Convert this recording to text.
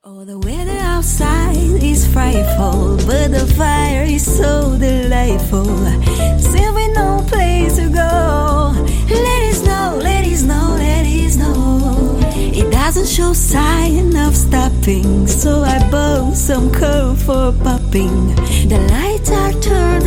Oh, the weather outside is frightful, but the fire is so delightful. Still with no place to go. Let it snow, let it snow, let it snow. It doesn't show sign of stopping, so I bought some corn for popping. The lights are turned